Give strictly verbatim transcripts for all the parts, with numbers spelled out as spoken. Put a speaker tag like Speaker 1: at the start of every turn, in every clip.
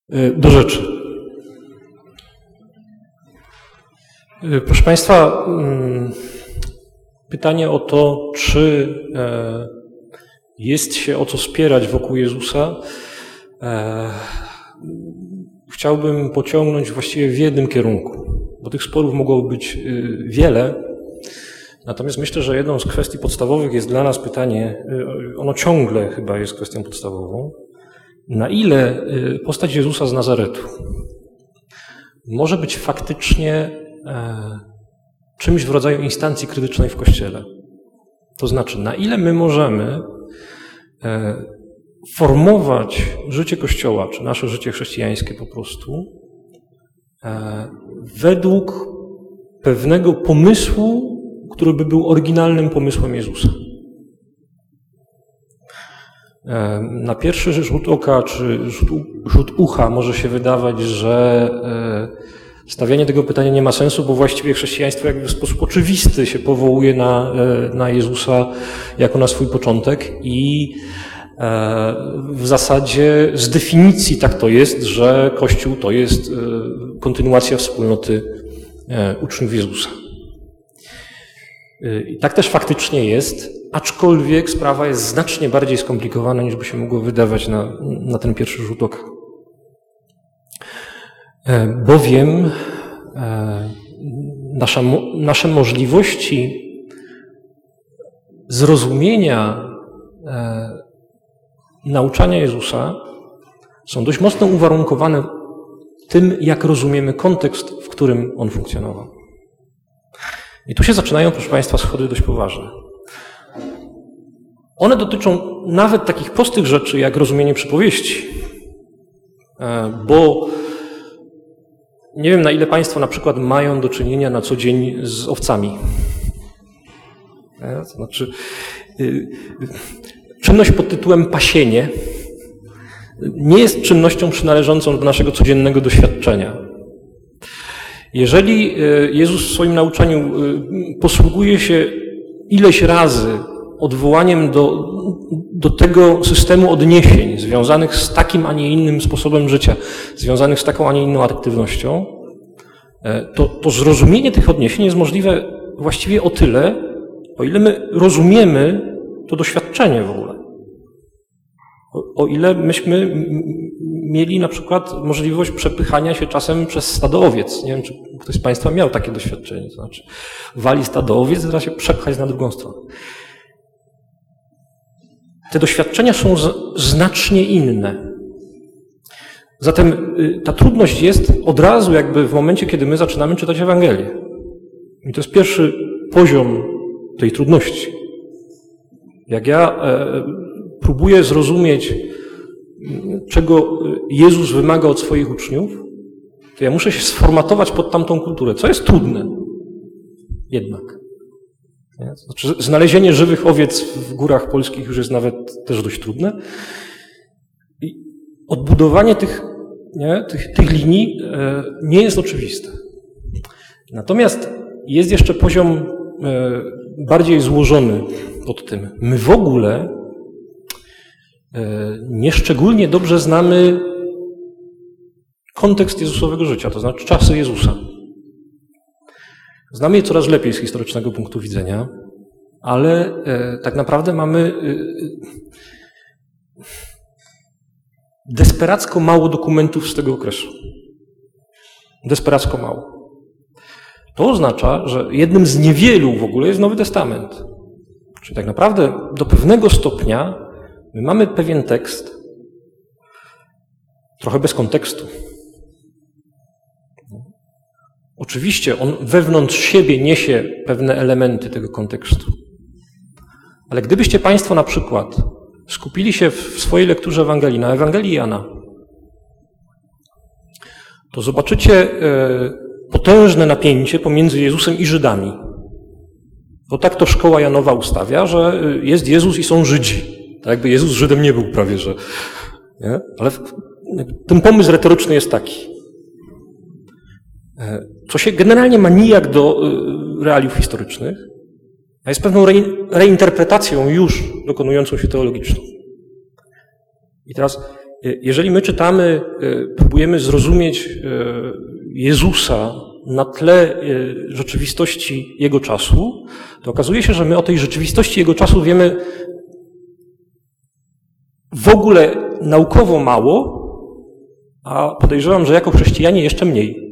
Speaker 1: Do rzeczy. Proszę Państwa, pytanie o to, czy jest się o co spierać wokół Jezusa, chciałbym pociągnąć właściwie w jednym kierunku, bo tych sporów mogło być wiele. Natomiast myślę, że jedną z kwestii podstawowych jest dla nas pytanie, ono ciągle chyba jest kwestią podstawową, na ile postać Jezusa z Nazaretu może być faktycznie czymś w rodzaju instancji krytycznej w Kościele. To znaczy, na ile my możemy formować życie Kościoła, czy nasze życie chrześcijańskie po prostu, według pewnego pomysłu, który by był oryginalnym pomysłem Jezusa. Na pierwszy rzut oka czy rzut, rzut ucha może się wydawać, że stawianie tego pytania nie ma sensu, bo właściwie chrześcijaństwo jakby w sposób oczywisty się powołuje na, na Jezusa jako na swój początek i w zasadzie z definicji tak to jest, że Kościół to jest kontynuacja wspólnoty uczniów Jezusa. I tak też faktycznie jest, aczkolwiek sprawa jest znacznie bardziej skomplikowana, niż by się mogło wydawać na, na ten pierwszy rzut oka. Bowiem nasza, nasze możliwości zrozumienia nauczania Jezusa są dość mocno uwarunkowane tym, jak rozumiemy kontekst, w którym on funkcjonował. I tu się zaczynają, proszę Państwa, schody dość poważne. One dotyczą nawet takich prostych rzeczy, jak rozumienie przypowieści. Bo nie wiem, na ile Państwo na przykład mają do czynienia na co dzień z owcami. To znaczy, czynność pod tytułem pasienie nie jest czynnością przynależącą do naszego codziennego doświadczenia. Jeżeli Jezus w swoim nauczaniu posługuje się ileś razy odwołaniem do, do tego systemu odniesień związanych z takim, a nie innym sposobem życia, związanych z taką, a nie inną aktywnością, to, to zrozumienie tych odniesień jest możliwe właściwie o tyle, o ile my rozumiemy to doświadczenie w ogóle. O, o ile myśmy mieli na przykład możliwość przepychania się czasem przez stado owiec. Nie wiem, czy ktoś z Państwa miał takie doświadczenie. To znaczy, wali stado owiec, da się przepchać na drugą stronę. Te doświadczenia są z, znacznie inne. Zatem y, ta trudność jest od razu jakby w momencie, kiedy my zaczynamy czytać Ewangelię. I to jest pierwszy poziom tej trudności. Jak ja e, próbuję zrozumieć, czego Jezus wymaga od swoich uczniów, to ja muszę się sformatować pod tamtą kulturę, co jest trudne jednak. Znaczy, znalezienie żywych owiec w górach polskich już jest nawet też dość trudne. I odbudowanie tych, nie, tych, tych linii e, nie jest oczywiste. Natomiast jest jeszcze poziom e, bardziej złożony pod tym. My w ogóle nieszczególnie dobrze znamy kontekst Jezusowego życia, to znaczy czasy Jezusa. Znamy je coraz lepiej z historycznego punktu widzenia, ale tak naprawdę mamy desperacko mało dokumentów z tego okresu. Desperacko mało. To oznacza, że jednym z niewielu w ogóle jest Nowy Testament. Czyli tak naprawdę do pewnego stopnia my mamy pewien tekst, trochę bez kontekstu. Oczywiście on wewnątrz siebie niesie pewne elementy tego kontekstu. Ale gdybyście Państwo na przykład skupili się w swojej lekturze Ewangelii na Ewangelii Jana, to zobaczycie potężne napięcie pomiędzy Jezusem i Żydami. Bo tak to szkoła Janowa ustawia, że jest Jezus i są Żydzi. Tak jakby Jezus Żydem nie był prawie, że... Nie? Ale ten pomysł retoryczny jest taki. Co się generalnie ma nijak do realiów historycznych, a jest pewną reinterpretacją już dokonującą się teologiczną. I teraz Jeżeli my czytamy, próbujemy zrozumieć Jezusa na tle rzeczywistości Jego czasu, to okazuje się, że my o tej rzeczywistości Jego czasu wiemy w ogóle naukowo mało, a podejrzewam, że jako chrześcijanie jeszcze mniej.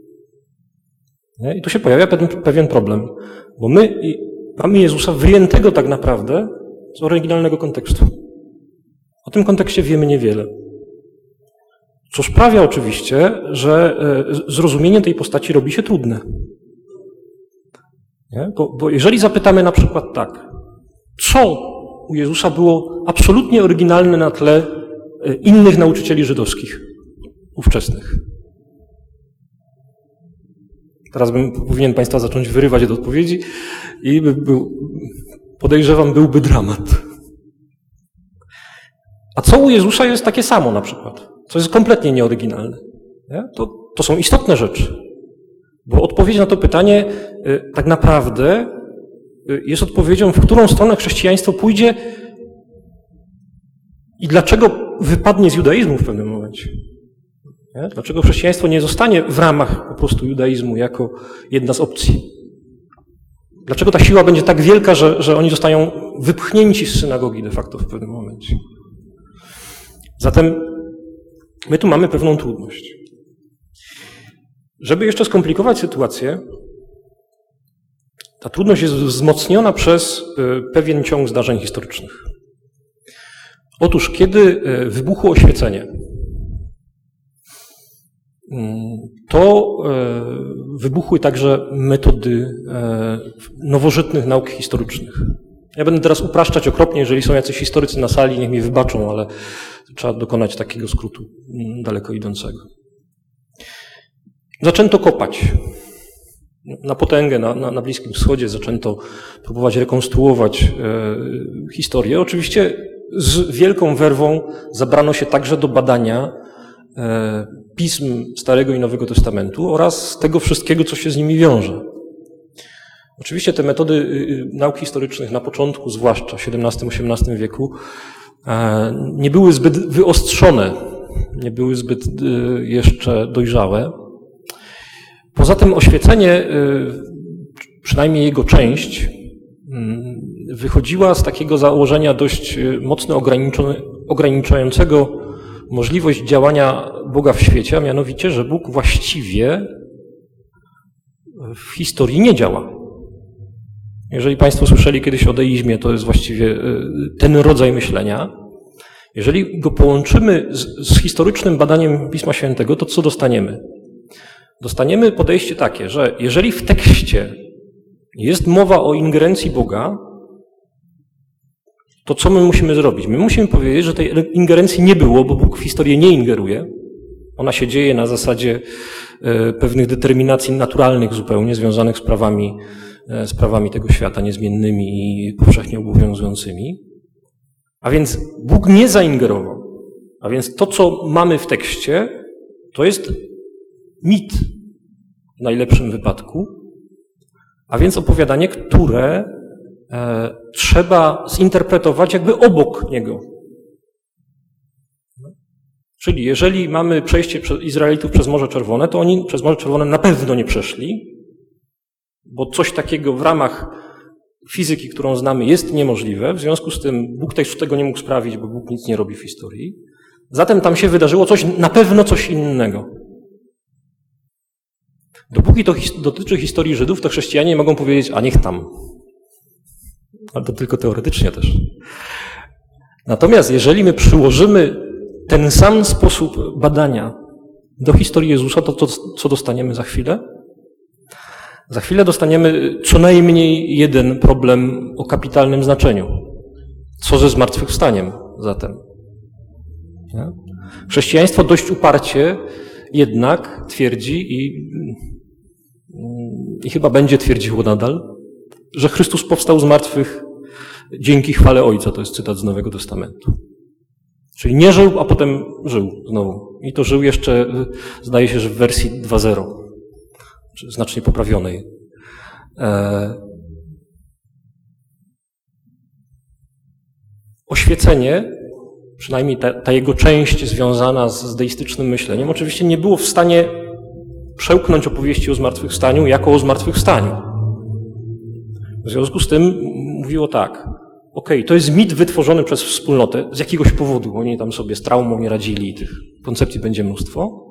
Speaker 1: I tu się pojawia pewien problem, bo my mamy Jezusa wyjętego tak naprawdę z oryginalnego kontekstu. O tym kontekście wiemy niewiele. Co sprawia oczywiście, że zrozumienie tej postaci robi się trudne. Nie? Bo, bo jeżeli zapytamy na przykład tak, co u Jezusa było absolutnie oryginalne na tle innych nauczycieli żydowskich, ówczesnych. Teraz bym powinien Państwa zacząć wyrywać od odpowiedzi i by był, podejrzewam, byłby dramat. A co u Jezusa jest takie samo na przykład, co jest kompletnie nieoryginalne? Nie? To, to są istotne rzeczy. Bo odpowiedź na to pytanie y, tak naprawdę y, jest odpowiedzią, w którą stronę chrześcijaństwo pójdzie i dlaczego wypadnie z judaizmu w pewnym momencie. Nie? Dlaczego chrześcijaństwo nie zostanie w ramach po prostu judaizmu jako jedna z opcji? Dlaczego ta siła będzie tak wielka, że, że oni zostają wypchnięci z synagogi de facto w pewnym momencie? Zatem my tu mamy pewną trudność. Żeby jeszcze skomplikować sytuację, ta trudność jest wzmocniona przez pewien ciąg zdarzeń historycznych. Otóż, kiedy wybuchło oświecenie, to wybuchły także metody nowożytnych nauk historycznych. Ja będę teraz upraszczać okropnie, jeżeli są jacyś historycy na sali, niech mi wybaczą, ale trzeba dokonać takiego skrótu daleko idącego. Zaczęto kopać. Na potęgę na, na, na Bliskim Wschodzie zaczęto próbować rekonstruować e, historię. Oczywiście z wielką werwą zabrano się także do badania e, pism Starego i Nowego Testamentu oraz tego wszystkiego, co się z nimi wiąże. Oczywiście te metody y, nauk historycznych na początku, zwłaszcza w siedemnastym osiemnastym wieku, e, nie były zbyt wyostrzone, nie były zbyt y, jeszcze dojrzałe. Poza tym oświecenie, przynajmniej jego część, wychodziła z takiego założenia dość mocno ograniczającego możliwość działania Boga w świecie, a mianowicie, że Bóg właściwie w historii nie działa. Jeżeli Państwo słyszeli kiedyś o deizmie, to jest właściwie ten rodzaj myślenia. Jeżeli go połączymy z, z historycznym badaniem Pisma Świętego, to co dostaniemy? Dostaniemy podejście takie, że jeżeli w tekście jest mowa o ingerencji Boga, to co my musimy zrobić? My musimy powiedzieć, że tej ingerencji nie było, bo Bóg w historię nie ingeruje. Ona się dzieje na zasadzie pewnych determinacji naturalnych zupełnie, związanych z prawami, z prawami tego świata, niezmiennymi i powszechnie obowiązującymi. A więc Bóg nie zaingerował. A więc to, co mamy w tekście, to jest mit w najlepszym wypadku, a więc opowiadanie, które e, trzeba zinterpretować jakby obok niego. Czyli jeżeli mamy przejście Izraelitów przez Morze Czerwone, to oni przez Morze Czerwone na pewno nie przeszli, bo coś takiego w ramach fizyki, którą znamy, jest niemożliwe. W związku z tym Bóg też tego nie mógł sprawić, bo Bóg nic nie robi w historii. Zatem tam się wydarzyło coś, na pewno coś innego. Dopóki to his- dotyczy historii Żydów, to chrześcijanie mogą powiedzieć, a niech tam. Ale to tylko teoretycznie też. Natomiast jeżeli my przyłożymy ten sam sposób badania do historii Jezusa, to, to co dostaniemy za chwilę? Za chwilę dostaniemy co najmniej jeden problem o kapitalnym znaczeniu. Co ze zmartwychwstaniem zatem? Nie? Chrześcijaństwo dość uparcie jednak twierdzi i, i chyba będzie twierdziło nadal, że Chrystus powstał z martwych dzięki chwale Ojca. To jest cytat z Nowego Testamentu. Czyli nie żył, a potem żył znowu. I to żył jeszcze, zdaje się, że w wersji dwa zero, czy znacznie poprawionej. E... Oświecenie przynajmniej ta, ta jego część związana z, z deistycznym myśleniem, oczywiście nie było w stanie przełknąć opowieści o zmartwychwstaniu jako o zmartwychwstaniu. W związku z tym mówiło tak, okej, okay, to jest mit wytworzony przez wspólnotę z jakiegoś powodu, oni tam sobie z traumą nie radzili i tych koncepcji będzie mnóstwo.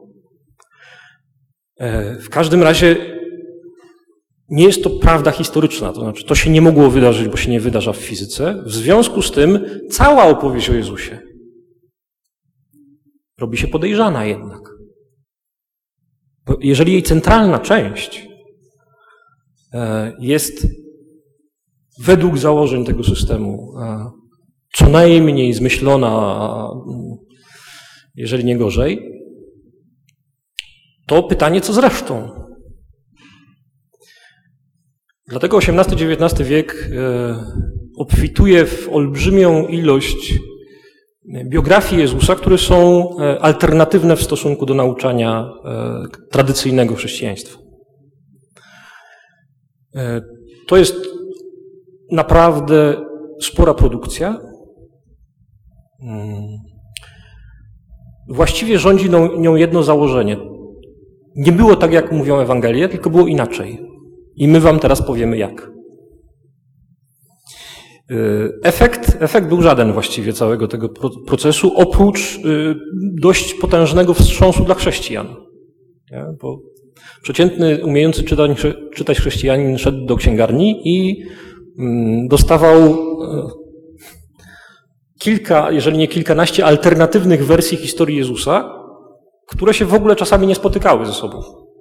Speaker 1: W każdym razie nie jest to prawda historyczna, to znaczy to się nie mogło wydarzyć, bo się nie wydarza w fizyce. W związku z tym cała opowieść o Jezusie robi się podejrzana jednak. Bo jeżeli jej centralna część jest według założeń tego systemu co najmniej zmyślona, jeżeli nie gorzej, to pytanie, co z resztą? Dlatego osiemnasty dziewiętnasty wiek obfituje w olbrzymią ilość biografii Jezusa, które są alternatywne w stosunku do nauczania tradycyjnego chrześcijaństwa. To jest naprawdę spora produkcja. Właściwie rządzi nią jedno założenie. Nie było tak, jak mówią Ewangelie, tylko było inaczej. I my wam teraz powiemy jak. Efekt, efekt był żaden właściwie całego tego procesu, oprócz dość potężnego wstrząsu dla chrześcijan. Bo przeciętny, umiejący czytać, czytać chrześcijanin szedł do księgarni i dostawał kilka, jeżeli nie kilkanaście alternatywnych wersji historii Jezusa, które się w ogóle czasami nie spotykały ze sobą.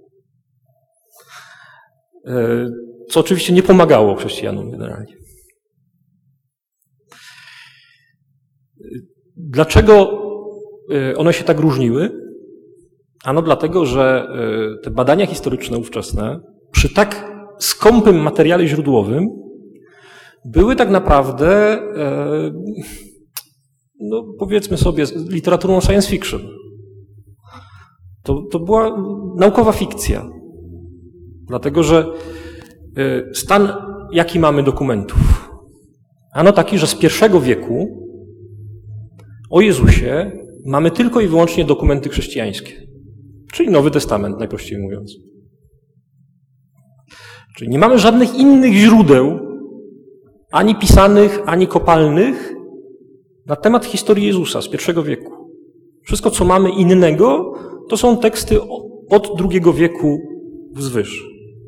Speaker 1: Co oczywiście nie pomagało chrześcijanom generalnie. Dlaczego one się tak różniły? Ano dlatego, że te badania historyczne ówczesne przy tak skąpym materiale źródłowym były tak naprawdę, no powiedzmy sobie, literaturą science fiction. To, to była naukowa fikcja. Dlatego, że stan, jaki mamy dokumentów? Ano taki, że z pierwszego wieku o Jezusie mamy tylko i wyłącznie dokumenty chrześcijańskie. Czyli Nowy Testament, najprościej mówiąc. Czyli nie mamy żadnych innych źródeł, ani pisanych, ani kopalnych, na temat historii Jezusa z pierwszego wieku. Wszystko, co mamy innego, to są teksty od drugiego wieku wzwyż.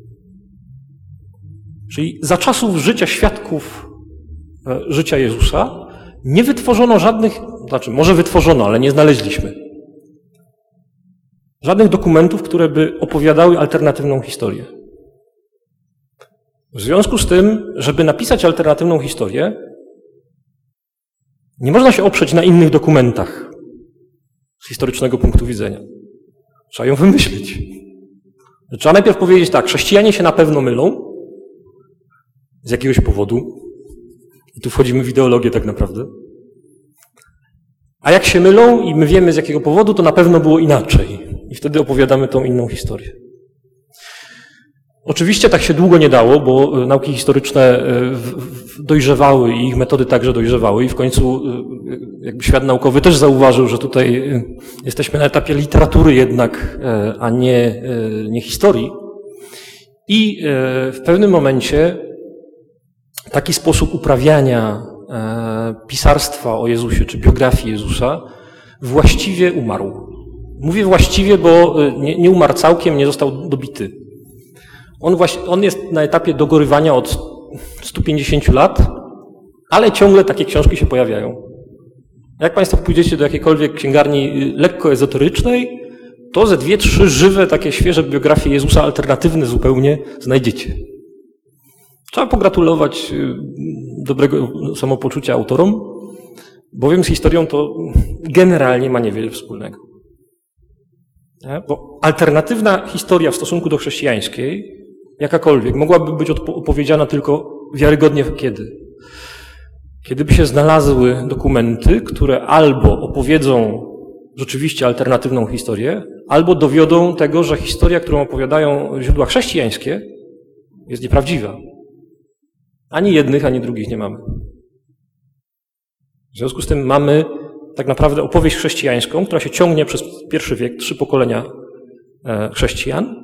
Speaker 1: Czyli za czasów życia świadków życia Jezusa nie wytworzono żadnych, znaczy może wytworzono, ale nie znaleźliśmy. Żadnych dokumentów, które by opowiadały alternatywną historię. W związku z tym, żeby napisać alternatywną historię, nie można się oprzeć na innych dokumentach z historycznego punktu widzenia. Trzeba ją wymyślić. Trzeba najpierw powiedzieć tak, chrześcijanie się na pewno mylą z jakiegoś powodu. I tu wchodzimy w ideologię tak naprawdę. A jak się mylą i my wiemy z jakiego powodu, to na pewno było inaczej. I wtedy opowiadamy tą inną historię. Oczywiście tak się długo nie dało, bo nauki historyczne dojrzewały i ich metody także dojrzewały i w końcu jakby świat naukowy też zauważył, że tutaj jesteśmy na etapie literatury jednak, a nie, nie historii. I w pewnym momencie taki sposób uprawiania pisarstwa o Jezusie czy biografii Jezusa właściwie umarł. Mówię właściwie, bo nie, nie umarł całkiem, nie został dobity. On, właśnie, on jest na etapie dogorywania od stu pięćdziesięciu lat, ale ciągle takie książki się pojawiają. Jak Państwo pójdziecie do jakiejkolwiek księgarni lekko ezoterycznej, to ze dwie, trzy żywe, takie świeże biografie Jezusa, alternatywne zupełnie, znajdziecie. Trzeba pogratulować dobrego samopoczucia autorom, bowiem z historią to generalnie ma niewiele wspólnego. Bo alternatywna historia w stosunku do chrześcijańskiej, jakakolwiek, mogłaby być opowiedziana tylko wiarygodnie kiedy? Kiedy by się znalazły dokumenty, które albo opowiedzą rzeczywiście alternatywną historię, albo dowiodą tego, że historia, którą opowiadają źródła chrześcijańskie, jest nieprawdziwa. Ani jednych, ani drugich nie mamy. W związku z tym mamy tak naprawdę opowieść chrześcijańską, która się ciągnie przez pierwszy wiek, trzy pokolenia chrześcijan,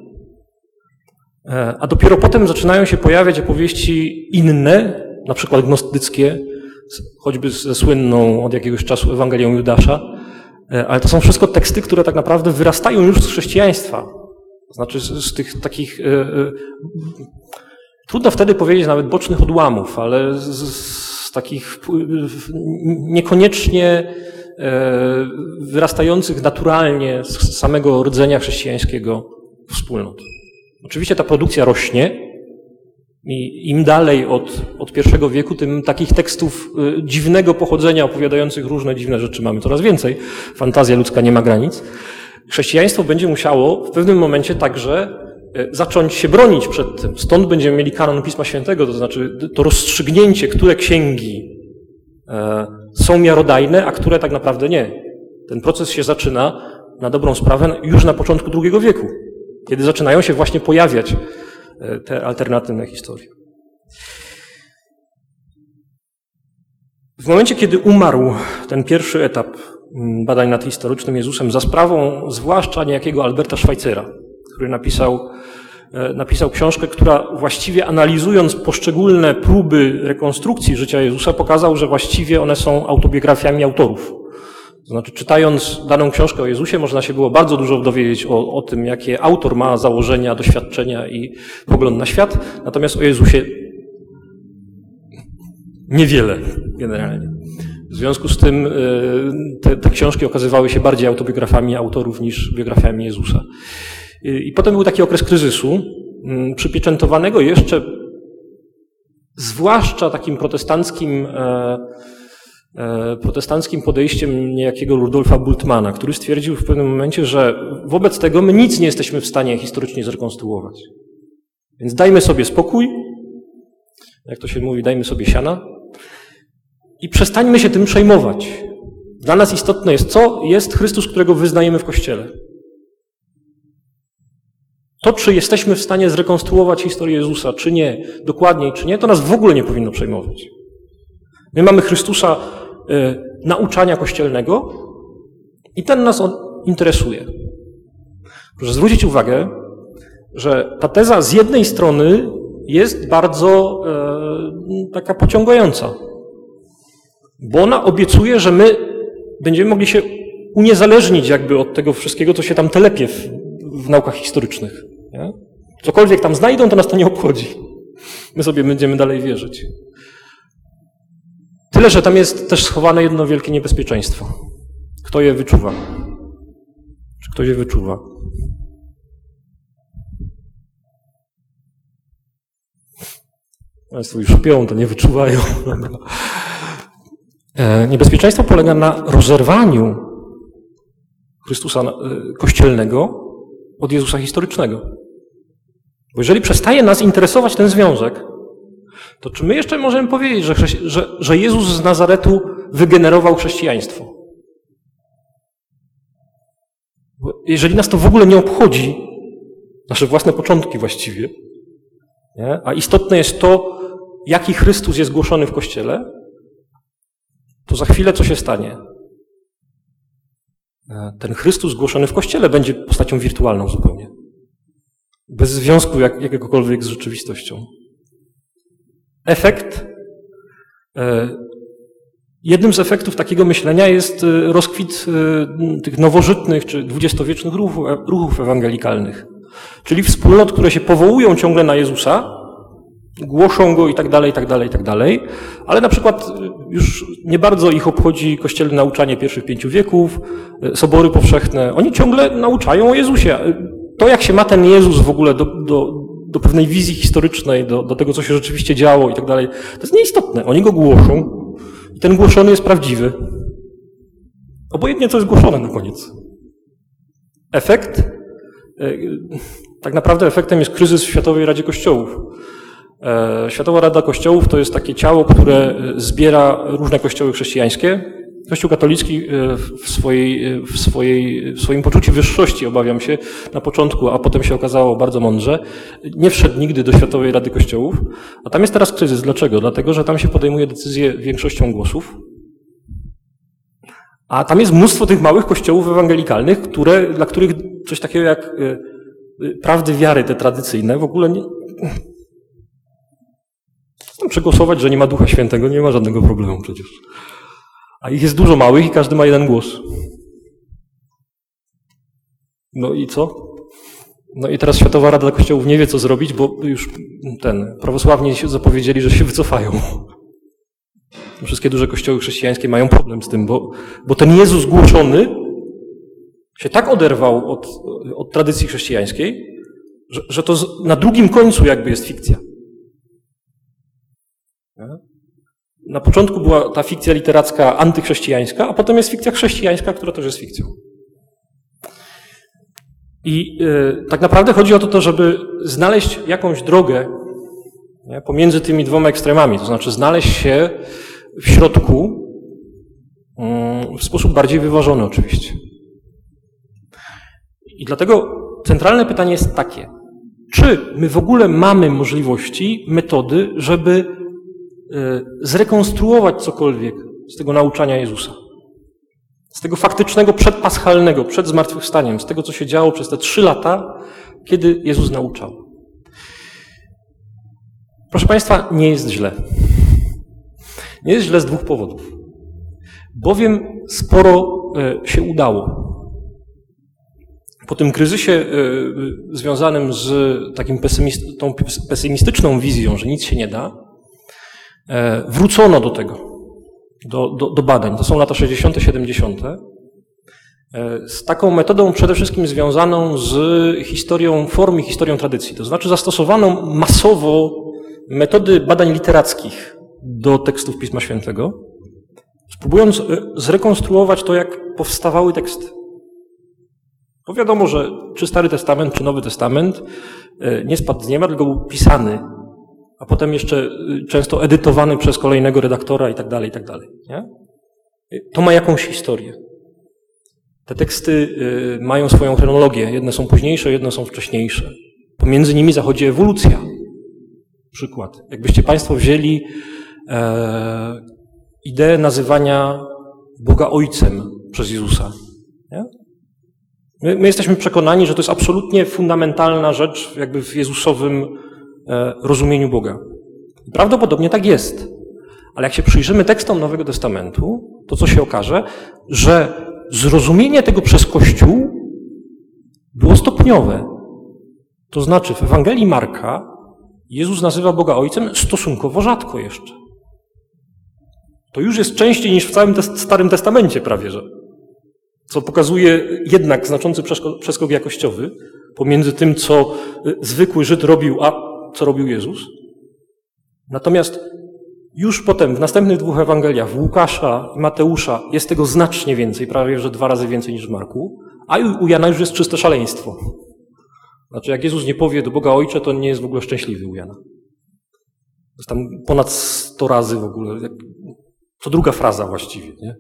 Speaker 1: a dopiero potem zaczynają się pojawiać opowieści inne, na przykład gnostyckie, choćby ze słynną od jakiegoś czasu Ewangelią Judasza, ale to są wszystko teksty, które tak naprawdę wyrastają już z chrześcijaństwa. To znaczy z, z tych takich, e, e, trudno wtedy powiedzieć nawet bocznych odłamów, ale z, z takich niekoniecznie e, wyrastających naturalnie z samego rdzenia chrześcijańskiego wspólnot. Oczywiście ta produkcja rośnie i im dalej od, od pierwszego wieku, tym takich tekstów y, dziwnego pochodzenia, opowiadających różne dziwne rzeczy mamy coraz więcej. Fantazja ludzka nie ma granic. Chrześcijaństwo będzie musiało w pewnym momencie także y, zacząć się bronić przed tym. Stąd będziemy mieli kanon Pisma Świętego, to znaczy to rozstrzygnięcie, które księgi y, są miarodajne, a które tak naprawdę nie. Ten proces się zaczyna na dobrą sprawę już na początku drugiego wieku, kiedy zaczynają się właśnie pojawiać te alternatywne historie. W momencie, kiedy umarł ten pierwszy etap badań nad historycznym Jezusem za sprawą zwłaszcza niejakiego Alberta Schweitzera, który napisał, napisał książkę, która właściwie analizując poszczególne próby rekonstrukcji życia Jezusa pokazał, że właściwie one są autobiografiami autorów. To znaczy, czytając daną książkę o Jezusie, można się było bardzo dużo dowiedzieć o, o tym, jakie autor ma założenia, doświadczenia i pogląd na świat, natomiast o Jezusie niewiele generalnie. W związku z tym te, te książki okazywały się bardziej autobiografiami autorów niż biografiami Jezusa. I potem był taki okres kryzysu, przypieczętowanego jeszcze zwłaszcza takim protestanckim protestanckim podejściem niejakiego Rudolfa Bultmana, który stwierdził w pewnym momencie, że wobec tego my nic nie jesteśmy w stanie historycznie zrekonstruować. Więc dajmy sobie spokój, jak to się mówi, dajmy sobie siana i przestańmy się tym przejmować. Dla nas istotne jest, co jest Chrystus, którego wyznajemy w Kościele. To, czy jesteśmy w stanie zrekonstruować historię Jezusa, czy nie, dokładniej, czy nie, to nas w ogóle nie powinno przejmować. My mamy Chrystusa y, nauczania kościelnego i ten nas on interesuje. Proszę zwrócić uwagę, że ta teza z jednej strony jest bardzo y, taka pociągająca, bo ona obiecuje, że my będziemy mogli się uniezależnić jakby od tego wszystkiego, co się tam telepie w, w naukach historycznych. Nie? Cokolwiek tam znajdą, to nas to nie obchodzi. My sobie będziemy dalej wierzyć. Tyle, że tam jest też schowane jedno wielkie niebezpieczeństwo. Kto je wyczuwa? Czy ktoś je wyczuwa? Państwo już śpią, to nie wyczuwają. Niebezpieczeństwo polega na rozerwaniu Chrystusa kościelnego od Jezusa historycznego. Bo jeżeli przestaje nas interesować ten związek, to czy my jeszcze możemy powiedzieć, że, że, że Jezus z Nazaretu wygenerował chrześcijaństwo? Bo jeżeli nas to w ogóle nie obchodzi, nasze własne początki właściwie, nie? A istotne jest to, jaki Chrystus jest głoszony w Kościele, to za chwilę co się stanie? Ten Chrystus głoszony w Kościele będzie postacią wirtualną zupełnie. Bez związku jak, jakiegokolwiek z rzeczywistością. Efekt, jednym z efektów takiego myślenia jest rozkwit tych nowożytnych czy dwudziestowiecznych ruchów, ruchów ewangelikalnych. Czyli wspólnot, które się powołują ciągle na Jezusa, głoszą Go i tak dalej, i tak dalej, i tak dalej, ale na przykład już nie bardzo ich obchodzi kościelne nauczanie pierwszych pięciu wieków, sobory powszechne. Oni ciągle nauczają o Jezusie. To, jak się ma ten Jezus w ogóle do, do, do pewnej wizji historycznej, do, do tego, co się rzeczywiście działo i tak dalej, to jest nieistotne. Oni Go głoszą i ten głoszony jest prawdziwy. Obojętnie, co jest głoszone na koniec. Efekt? Tak naprawdę efektem jest kryzys w Światowej Radzie Kościołów. Światowa Rada Kościołów to jest takie ciało, które zbiera różne kościoły chrześcijańskie. Kościół katolicki w, swojej, w, swojej, w swoim poczuciu wyższości, obawiam się, na początku, a potem się okazało bardzo mądrze, nie wszedł nigdy do Światowej Rady Kościołów. A tam jest teraz kryzys. Dlaczego? Dlatego, że tam się podejmuje decyzje większością głosów, A tam jest mnóstwo tych małych kościołów ewangelikalnych, które, dla których coś takiego jak y, y, prawdy wiary, te tradycyjne, w ogóle nie... Chcę przegłosować, że nie ma Ducha Świętego, nie ma żadnego problemu przecież. A ich jest dużo małych i każdy ma jeden głos. No i co? No i teraz Światowa Rada Kościołów nie wie, co zrobić, bo już ten, prawosławni się zapowiedzieli, że się wycofają. Wszystkie duże kościoły chrześcijańskie mają problem z tym, bo, bo ten Jezus głoszony się tak oderwał od, od tradycji chrześcijańskiej, że, że to z, na drugim końcu jakby jest fikcja. Na początku była ta fikcja literacka antychrześcijańska, a potem jest fikcja chrześcijańska, która też jest fikcją. I yy, tak naprawdę chodzi o to, żeby znaleźć jakąś drogę, nie, pomiędzy tymi dwoma ekstremami, to znaczy znaleźć się w środku yy, w sposób bardziej wyważony oczywiście. I dlatego centralne pytanie jest takie, czy my w ogóle mamy możliwości, metody, żeby yy, zrekonstruować cokolwiek z tego nauczania Jezusa? Z tego faktycznego przedpaschalnego, przed zmartwychwstaniem, z tego, co się działo przez te trzy lata, kiedy Jezus nauczał. Proszę Państwa, nie jest źle. Nie jest źle z dwóch powodów. Bowiem sporo się udało. Po tym kryzysie związanym z takim pesymist- tą pesymistyczną wizją, że nic się nie da, wrócono do tego. Do, do, do badań. To są lata sześćdziesiąte, siedemdziesiąte. Z taką metodą przede wszystkim związaną z historią form i historią tradycji. To znaczy zastosowano masowo metody badań literackich do tekstów Pisma Świętego, spróbując zrekonstruować to, jak powstawały teksty. Bo wiadomo, że czy Stary Testament, czy Nowy Testament nie spadł z nieba, tylko był pisany, a potem jeszcze często edytowany przez kolejnego redaktora i tak dalej, i tak dalej. Nie? To ma jakąś historię. Te teksty mają swoją chronologię. Jedne są późniejsze, jedne są wcześniejsze. Pomiędzy nimi zachodzi ewolucja. Przykład. Jakbyście Państwo wzięli e, ideę nazywania Boga Ojcem przez Jezusa. Nie? My, my jesteśmy przekonani, że to jest absolutnie fundamentalna rzecz jakby w jezusowym e, rozumieniu Boga. Prawdopodobnie tak jest. Ale jak się przyjrzymy tekstom Nowego Testamentu, to co się okaże, że zrozumienie tego przez Kościół było stopniowe. To znaczy w Ewangelii Marka Jezus nazywa Boga Ojcem stosunkowo rzadko jeszcze. To już jest częściej niż w całym te- Starym Testamencie prawie, że. Co pokazuje jednak znaczący przeskok jakościowy pomiędzy tym, co zwykły Żyd robił, a co robił Jezus. Natomiast już potem w następnych dwóch Ewangeliach, w Łukasza i Mateusza, jest tego znacznie więcej, prawie że dwa razy więcej niż w Marku, a u Jana już jest czyste szaleństwo. Znaczy, jak Jezus nie powie do Boga Ojcze, to nie jest w ogóle szczęśliwy u Jana. To jest tam ponad sto razy w ogóle. To druga fraza właściwie, nie?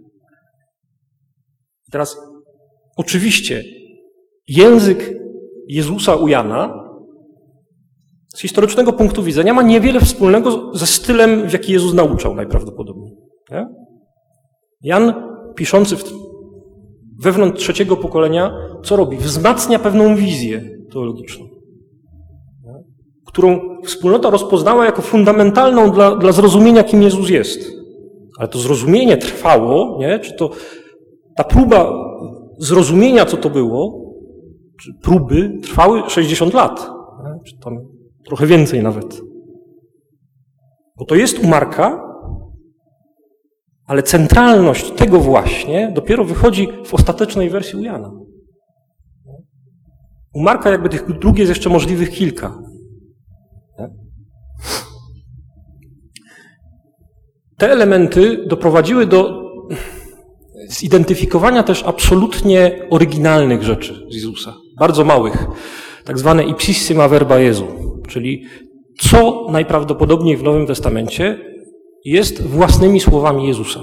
Speaker 1: I teraz, oczywiście, język Jezusa u Jana z historycznego punktu widzenia ma niewiele wspólnego ze stylem, w jaki Jezus nauczał najprawdopodobniej. Nie? Jan, piszący w, wewnątrz trzeciego pokolenia, co robi? Wzmacnia pewną wizję teologiczną, nie? Którą wspólnota rozpoznała jako fundamentalną dla, dla zrozumienia, kim Jezus jest. Ale to zrozumienie trwało, nie? Czy to ta próba zrozumienia, co to było, czy próby, trwały sześćdziesiąt lat. Nie? Czy tam trochę więcej nawet. Bo to jest u Marka, ale centralność tego właśnie dopiero wychodzi w ostatecznej wersji u Jana. U Marka jakby tych dróg jest jeszcze możliwych kilka. Nie? Te elementy doprowadziły do zidentyfikowania też absolutnie oryginalnych rzeczy z Jezusa. Bardzo małych. Tak zwane ipsissima verba Jezu. Czyli co najprawdopodobniej w Nowym Testamencie jest własnymi słowami Jezusa.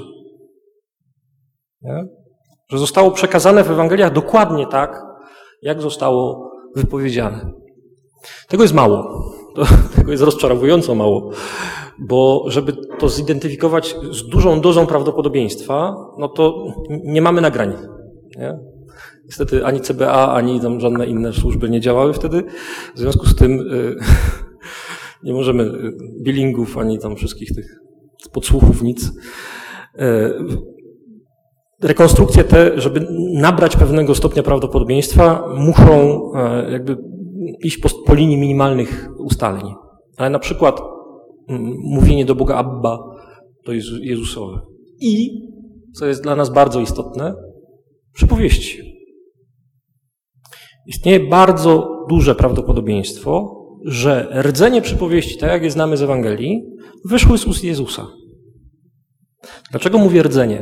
Speaker 1: Nie? Że zostało przekazane w Ewangeliach dokładnie tak, jak zostało wypowiedziane. Tego jest mało. to tego jest rozczarowująco mało, bo żeby to zidentyfikować z dużą dozą prawdopodobieństwa, no to nie mamy nagrań. Nie? Niestety ani C B A, ani tam żadne inne służby nie działały wtedy, w związku z tym y, nie możemy billingów, ani tam wszystkich tych podsłuchów, nic. Y, rekonstrukcje te, żeby nabrać pewnego stopnia prawdopodobieństwa, muszą y, jakby iść po, po linii minimalnych ustaleń. Ale na przykład y, mówienie do Boga Abba to jest Jezusowe. I, co jest dla nas bardzo istotne, przypowieści. Istnieje bardzo duże prawdopodobieństwo, że rdzenie przypowieści, tak jak je znamy z Ewangelii, wyszły z ust Jezusa. Dlaczego mówię rdzenie?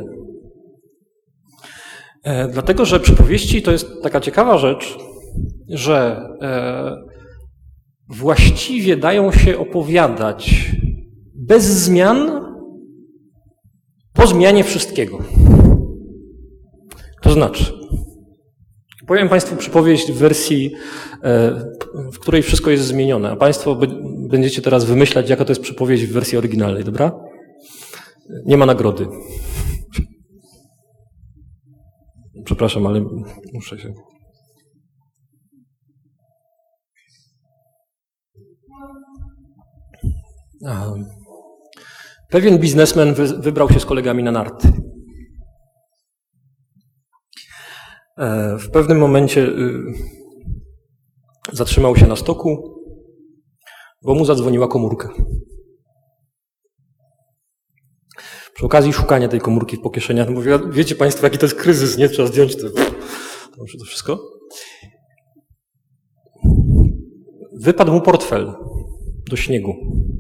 Speaker 1: E, dlatego, że przypowieści to jest taka ciekawa rzecz, że e, właściwie dają się opowiadać bez zmian po zmianie wszystkiego. To znaczy, powiem Państwu przypowieść w wersji, w której wszystko jest zmienione, a Państwo będziecie teraz wymyślać, jaka to jest przypowieść w wersji oryginalnej, dobra? Nie ma nagrody. Przepraszam, ale muszę się... Aha. Pewien biznesmen wybrał się z kolegami na narty. W pewnym momencie zatrzymał się na stoku, bo mu zadzwoniła komórka. Przy okazji szukania tej komórki po kieszeniach, no bo wiecie Państwo, jaki to jest kryzys, nie? Trzeba zdjąć to, to wszystko. Wypadł mu portfel do śniegu.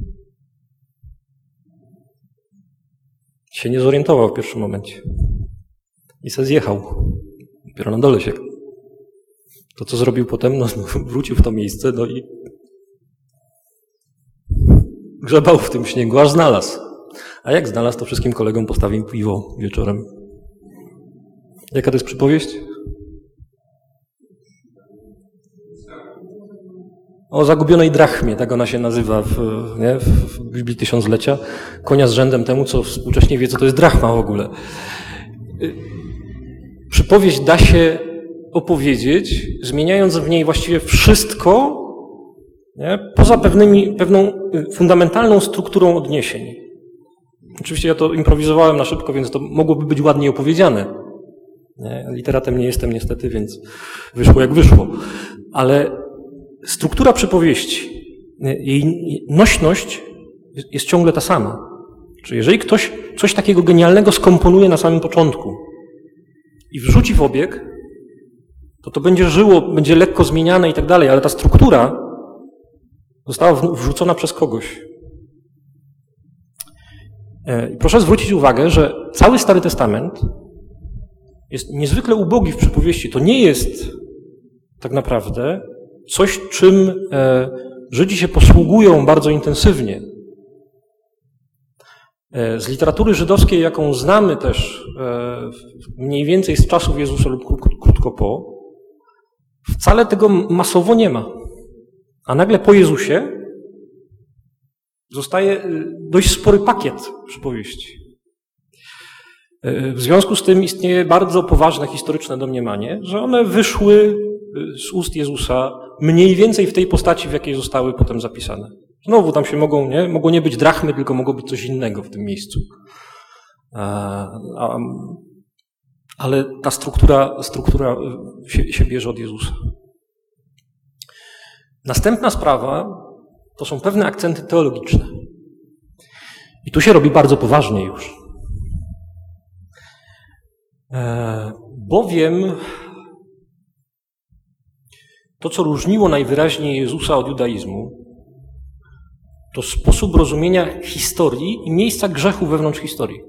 Speaker 1: Się nie zorientował w pierwszym momencie. I se zjechał. Dopiero na dole się. To, co zrobił potem, no, wrócił w to miejsce, no i grzebał w tym śniegu, aż znalazł. A jak znalazł, to wszystkim kolegom postawił piwo wieczorem. Jaka to jest przypowieść? O zagubionej drachmie, tak ona się nazywa w, nie, w Biblii Tysiąclecia. Konia z rzędem temu, co współcześnie wie, co to jest drachma w ogóle. Przypowieść da się opowiedzieć, zmieniając w niej właściwie wszystko, nie, poza pewnymi, pewną fundamentalną strukturą odniesień. Oczywiście ja to improwizowałem na szybko, więc to mogłoby być ładniej opowiedziane. Nie, literatem nie jestem niestety, więc wyszło jak wyszło. Ale struktura przypowieści, jej nośność jest ciągle ta sama. Czyli jeżeli ktoś coś takiego genialnego skomponuje na samym początku i wrzuci w obieg, to to będzie żyło, będzie lekko zmieniane i tak dalej, ale ta struktura została wrzucona przez kogoś. I proszę zwrócić uwagę, że cały Stary Testament jest niezwykle ubogi w przypowieści. To nie jest tak naprawdę coś, czym Żydzi się posługują bardzo intensywnie. Z literatury żydowskiej, jaką znamy też mniej więcej z czasów Jezusa lub krótko po, wcale tego masowo nie ma. A nagle po Jezusie zostaje dość spory pakiet przypowieści. W związku z tym istnieje bardzo poważne historyczne domniemanie, że one wyszły z ust Jezusa mniej więcej w tej postaci, w jakiej zostały potem zapisane. Znowu tam się mogą, nie? Mogło nie być drachmy, tylko mogło być coś innego w tym miejscu. A, a, ale ta struktura, struktura się, się bierze od Jezusa. Następna sprawa to są pewne akcenty teologiczne. I tu się robi bardzo poważnie już. E, bowiem to, co różniło najwyraźniej Jezusa od judaizmu, to sposób rozumienia historii i miejsca grzechu wewnątrz historii.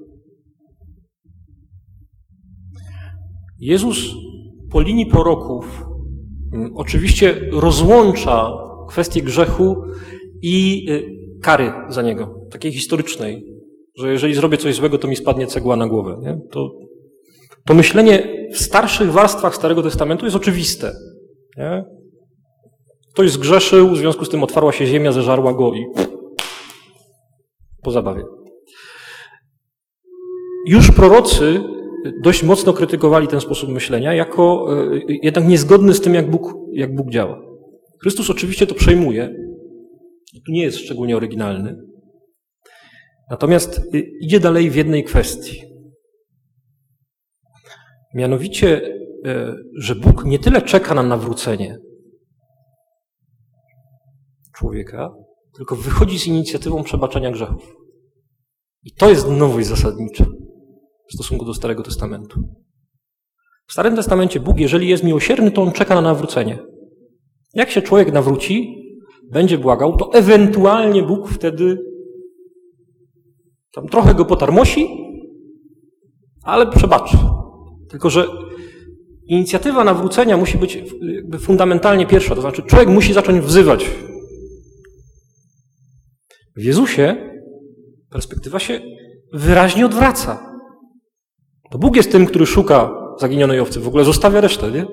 Speaker 1: Jezus po linii proroków oczywiście rozłącza kwestię grzechu i kary za niego, takiej historycznej, że jeżeli zrobię coś złego, to mi spadnie cegła na głowę. Nie? To, to myślenie w starszych warstwach Starego Testamentu jest oczywiste. Nie? Ktoś zgrzeszył, w związku z tym otwarła się ziemia, zeżarła go i po zabawie. Już prorocy dość mocno krytykowali ten sposób myślenia jako jednak niezgodny z tym, jak Bóg, jak Bóg działa. Chrystus oczywiście to przejmuje. Tu nie jest szczególnie oryginalny. Natomiast idzie dalej w jednej kwestii. Mianowicie, że Bóg nie tyle czeka na nawrócenie człowieka, tylko wychodzi z inicjatywą przebaczenia grzechów. I to jest nowość zasadnicza w stosunku do Starego Testamentu. W Starym Testamencie Bóg, jeżeli jest miłosierny, to On czeka na nawrócenie. Jak się człowiek nawróci, będzie błagał, to ewentualnie Bóg wtedy tam trochę go potarmosi, ale przebaczy. Tylko że inicjatywa nawrócenia musi być jakby fundamentalnie pierwsza, to znaczy człowiek musi zacząć wzywać. W Jezusie perspektywa się wyraźnie odwraca. To Bóg jest tym, który szuka zaginionej owcy, w ogóle zostawia resztę, nie?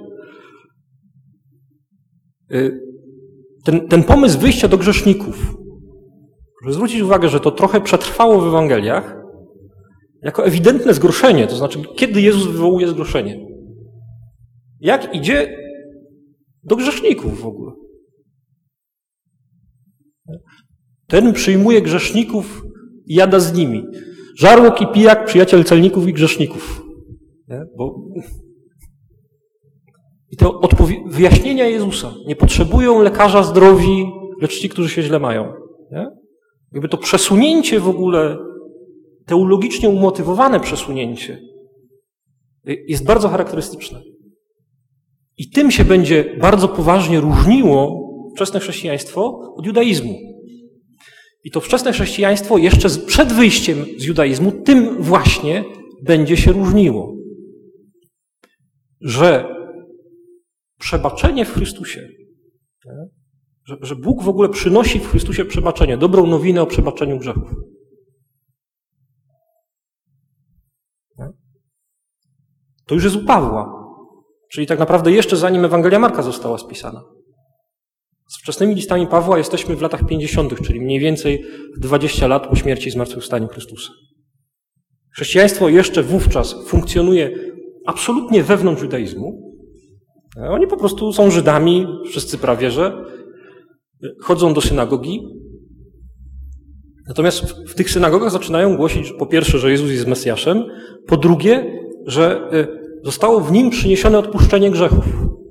Speaker 1: Ten, ten pomysł wyjścia do grzeszników, żeby zwrócić uwagę, że to trochę przetrwało w Ewangeliach, jako ewidentne zgorszenie, to znaczy, kiedy Jezus wywołuje zgorszenie. Jak idzie do grzeszników w ogóle. Ten przyjmuje grzeszników i jada z nimi. Żarłok i pijak, przyjaciel celników i grzeszników. Nie? Bo... I to odpowie... wyjaśnienia Jezusa. Nie potrzebują lekarza zdrowi, lecz ci, którzy się źle mają. Nie? Jakby to przesunięcie w ogóle, teologicznie umotywowane przesunięcie jest bardzo charakterystyczne. I tym się będzie bardzo poważnie różniło wczesne chrześcijaństwo od judaizmu. I to wczesne chrześcijaństwo jeszcze przed wyjściem z judaizmu tym właśnie będzie się różniło. Że przebaczenie w Chrystusie, że, że Bóg w ogóle przynosi w Chrystusie przebaczenie, dobrą nowinę o przebaczeniu grzechów. To już jest u Pawła. Czyli tak naprawdę jeszcze zanim Ewangelia Marka została spisana. Z wczesnymi listami Pawła jesteśmy w latach pięćdziesiątych, czyli mniej więcej dwadzieścia lat po śmierci i zmartwychwstaniu Chrystusa. Chrześcijaństwo jeszcze wówczas funkcjonuje absolutnie wewnątrz judaizmu. Oni po prostu są Żydami, wszyscy prawie, że chodzą do synagogi. Natomiast w, w tych synagogach zaczynają głosić po pierwsze, że Jezus jest Mesjaszem, po drugie, że zostało w Nim przyniesione odpuszczenie grzechów.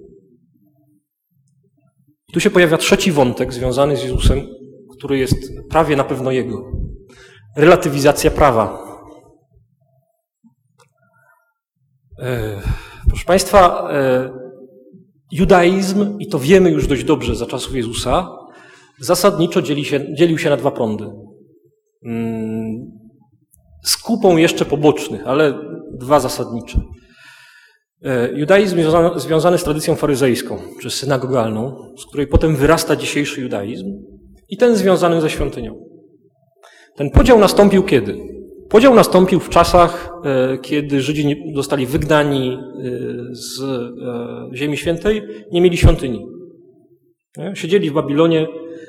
Speaker 1: Tu się pojawia trzeci wątek związany z Jezusem, który jest prawie na pewno Jego. Relatywizacja prawa. E, proszę Państwa, e, judaizm, i to wiemy już dość dobrze za czasów Jezusa, zasadniczo dzieli się, dzielił się na dwa prądy. Mm, z kupą jeszcze pobocznych, ale dwa zasadnicze. Judaizm związany, związany z tradycją faryzejską, czy synagogalną, z której potem wyrasta dzisiejszy judaizm, i ten związany ze świątynią. Ten podział nastąpił kiedy? Podział nastąpił w czasach, kiedy Żydzi zostali wygnani z Ziemi Świętej, nie mieli świątyni. Siedzieli w Babilonie.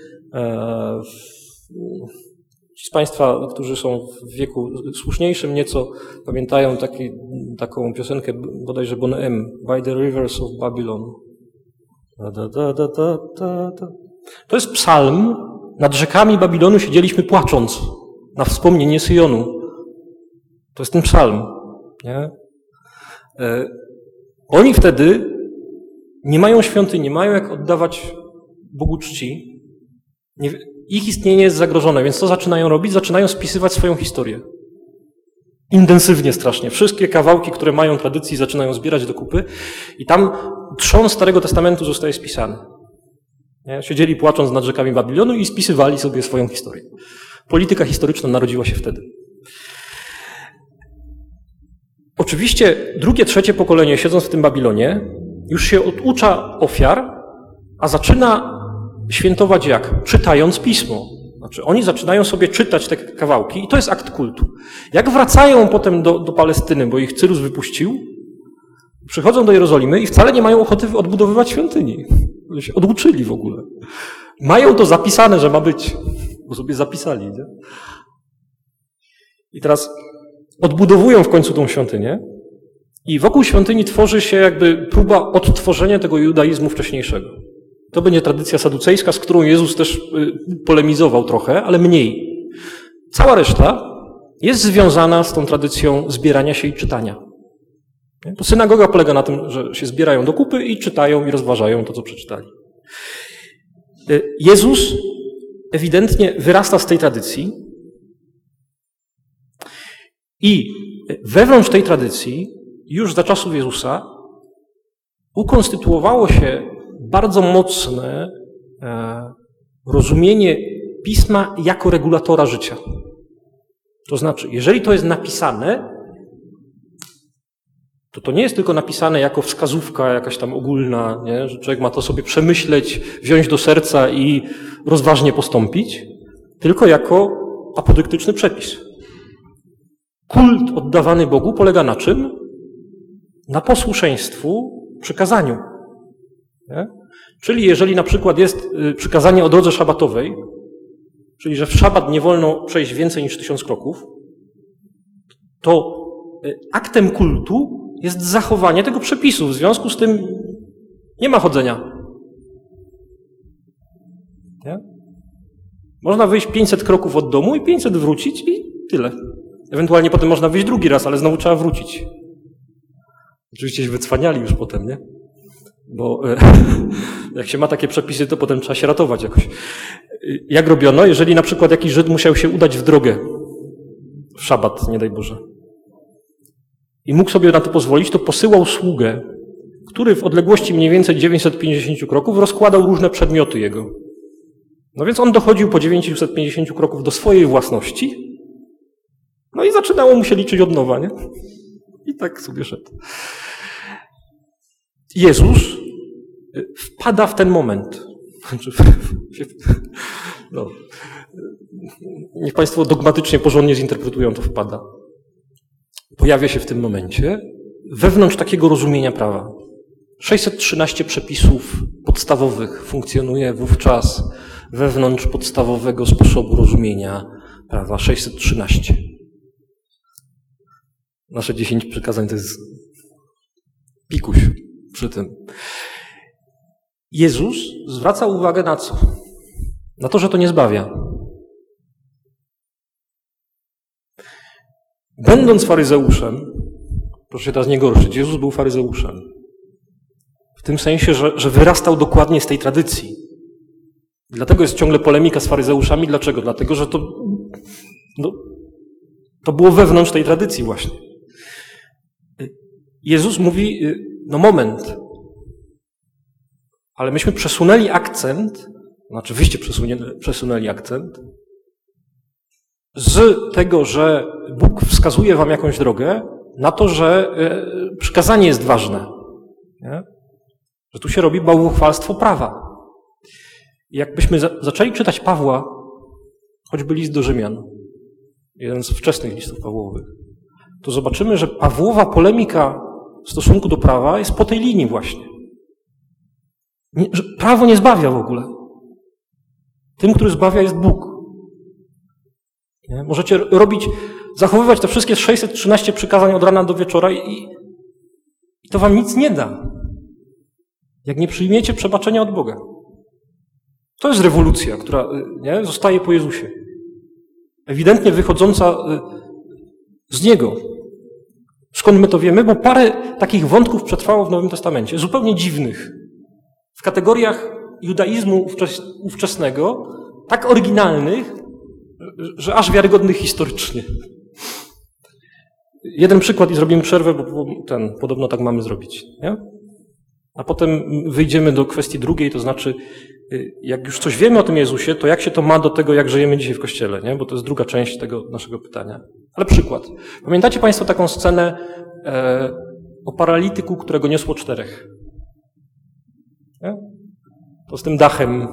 Speaker 1: Ci z Państwa, którzy są w wieku słuszniejszym nieco, pamiętają taki, taką piosenkę bodajże Bon M. By the rivers of Babylon. Da, da, da, da, da, da. To jest psalm. Nad rzekami Babilonu siedzieliśmy płacząc na wspomnienie Syjonu. To jest ten psalm. Nie? E, oni wtedy nie mają świątyni, nie mają jak oddawać Bogu czci. Nie, ich istnienie jest zagrożone, więc co zaczynają robić? Zaczynają spisywać swoją historię. Intensywnie strasznie. Wszystkie kawałki, które mają tradycji, zaczynają zbierać do kupy i tam trzon Starego Testamentu zostaje spisany. Nie? Siedzieli płacząc nad rzekami Babilonu i spisywali sobie swoją historię. Polityka historyczna narodziła się wtedy. Oczywiście drugie, trzecie pokolenie, siedząc w tym Babilonie, już się oducza ofiar, a zaczyna świętować jak? Czytając Pismo. Znaczy oni zaczynają sobie czytać te kawałki i to jest akt kultu. Jak wracają potem do, do Palestyny, bo ich Cyrus wypuścił, przychodzą do Jerozolimy i wcale nie mają ochoty odbudowywać świątyni. Oni się oduczyli w ogóle. Mają to zapisane, że ma być, bo sobie zapisali. Nie? I teraz odbudowują w końcu tą świątynię i wokół świątyni tworzy się jakby próba odtworzenia tego judaizmu wcześniejszego. To będzie tradycja saducejska, z którą Jezus też polemizował trochę, ale mniej. Cała reszta jest związana z tą tradycją zbierania się i czytania. Bo synagoga polega na tym, że się zbierają do kupy i czytają i rozważają to, co przeczytali. Jezus ewidentnie wyrasta z tej tradycji i wewnątrz tej tradycji już za czasów Jezusa ukonstytuowało się bardzo mocne rozumienie Pisma jako regulatora życia. To znaczy, jeżeli to jest napisane, to to nie jest tylko napisane jako wskazówka jakaś tam ogólna, nie? Że człowiek ma to sobie przemyśleć, wziąć do serca i rozważnie postąpić, tylko jako apodyktyczny przepis. Kult oddawany Bogu polega na czym? Na posłuszeństwu przykazaniu. Nie? Czyli jeżeli na przykład jest przykazanie o drodze szabatowej, czyli że w szabat nie wolno przejść więcej niż tysiąc kroków, to aktem kultu jest zachowanie tego przepisu. W związku z tym nie ma chodzenia. Nie? Można wyjść pięćset kroków od domu i pięćset wrócić i tyle. Ewentualnie potem można wyjść drugi raz, ale znowu trzeba wrócić. Oczywiście się wycwaniali już potem, nie? Bo jak się ma takie przepisy, to potem trzeba się ratować jakoś. Jak robiono, jeżeli na przykład jakiś Żyd musiał się udać w drogę, w szabat, nie daj Boże, i mógł sobie na to pozwolić, to posyłał sługę, który w odległości mniej więcej dziewięćset pięćdziesiąt kroków rozkładał różne przedmioty jego. No więc on dochodził po dziewięćset pięćdziesiąt kroków do swojej własności, no i zaczynało mu się liczyć od nowa, nie? I tak sobie szedł. Jezus wpada w ten moment. No. Niech Państwo dogmatycznie, porządnie zinterpretują, to wpada. Pojawia się w tym momencie wewnątrz takiego rozumienia prawa. sześćset trzynaście przepisów podstawowych funkcjonuje wówczas wewnątrz podstawowego sposobu rozumienia prawa. sześćset trzynaście. Nasze dziesięć przykazań to jest pikuś przy tym. Jezus zwraca uwagę na co? Na to, że to nie zbawia. Będąc faryzeuszem, proszę się teraz nie gorszyć, Jezus był faryzeuszem. W tym sensie, że, że wyrastał dokładnie z tej tradycji. Dlatego jest ciągle polemika z faryzeuszami. Dlaczego? Dlatego, że to, no, to było wewnątrz tej tradycji właśnie. Jezus mówi, no moment, ale myśmy przesunęli akcent, znaczy wyście przesunęli, przesunęli akcent z tego, że Bóg wskazuje wam jakąś drogę, na to, że przykazanie jest ważne. Nie? Że tu się robi bałwochwalstwo prawa. I jakbyśmy za- zaczęli czytać Pawła, choćby list do Rzymian, jeden z wczesnych listów Pawłowych, to zobaczymy, że Pawłowa polemika w stosunku do prawa jest po tej linii właśnie. Nie, że prawo nie zbawia w ogóle. Tym, który zbawia, jest Bóg. Nie? Możecie robić, zachowywać te wszystkie sześćset trzynaście przykazań od rana do wieczora i, i to wam nic nie da. Jak nie przyjmiecie przebaczenia od Boga. To jest rewolucja, która nie, zostaje po Jezusie. Ewidentnie wychodząca z Niego. Skąd my to wiemy? Bo parę takich wątków przetrwało w Nowym Testamencie, zupełnie dziwnych. W kategoriach judaizmu ówczesnego, tak oryginalnych, że aż wiarygodnych historycznie. Jeden przykład i zrobimy przerwę, bo ten, podobno tak mamy zrobić. Nie? A potem wyjdziemy do kwestii drugiej, to znaczy, jak już coś wiemy o tym Jezusie, to jak się to ma do tego, jak żyjemy dzisiaj w Kościele, nie? Bo to jest druga część tego naszego pytania. Ale przykład. Pamiętacie Państwo taką scenę e, o paralityku, którego niosło czterech? Nie? To z tym dachem.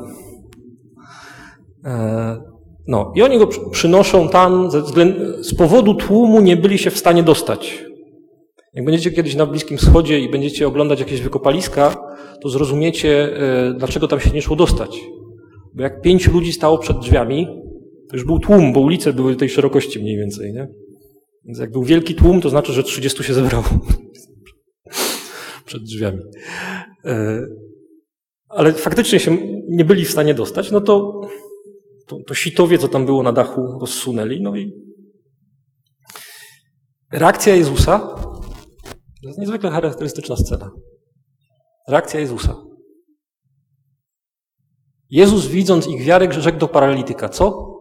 Speaker 1: E, no i oni go przynoszą tam, ze względu, z powodu tłumu nie byli się w stanie dostać. Jak będziecie kiedyś na Bliskim Wschodzie i będziecie oglądać jakieś wykopaliska, to zrozumiecie, dlaczego tam się nie szło dostać. Bo jak pięciu ludzi stało przed drzwiami, to już był tłum, bo ulice były tej szerokości mniej więcej, nie? Więc jak był wielki tłum, to znaczy, że trzydziestu się zebrało przed drzwiami. Ale faktycznie się nie byli w stanie dostać, no to, to, to sitowie, co tam było na dachu, rozsunęli. No i reakcja Jezusa to jest niezwykle charakterystyczna scena. Reakcja Jezusa. Jezus, widząc ich wiarę, rzekł do paralityka, co?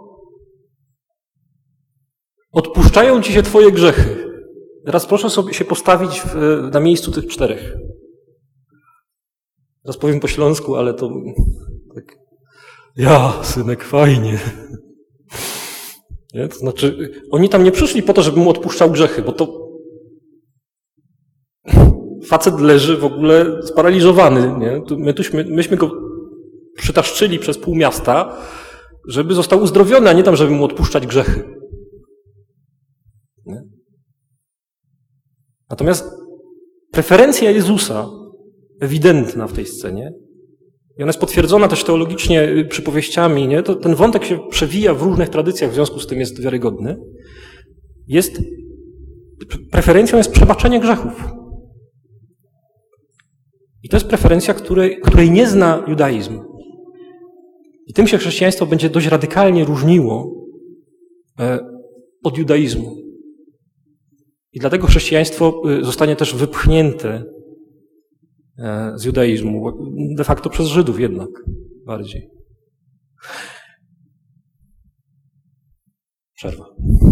Speaker 1: Odpuszczają ci się twoje grzechy. Teraz proszę sobie się postawić w, na miejscu tych czterech. Teraz powiem po śląsku, ale to tak. Ja, synek, fajnie. Nie? To znaczy, oni tam nie przyszli po to, żeby mu odpuszczał grzechy, bo to facet leży w ogóle sparaliżowany. Nie? My tuśmy, myśmy go przytaszczyli przez pół miasta, żeby został uzdrowiony, a nie tam, żeby mu odpuszczać grzechy. Nie? Natomiast preferencja Jezusa, ewidentna w tej scenie, i ona jest potwierdzona też teologicznie przypowieściami, nie? To ten wątek się przewija w różnych tradycjach, w związku z tym jest wiarygodny, jest, preferencją jest przebaczenie grzechów. I to jest preferencja, której, której nie zna judaizm. I tym się chrześcijaństwo będzie dość radykalnie różniło od judaizmu. I dlatego chrześcijaństwo zostanie też wypchnięte z judaizmu, de facto przez Żydów jednak bardziej. Przerwa.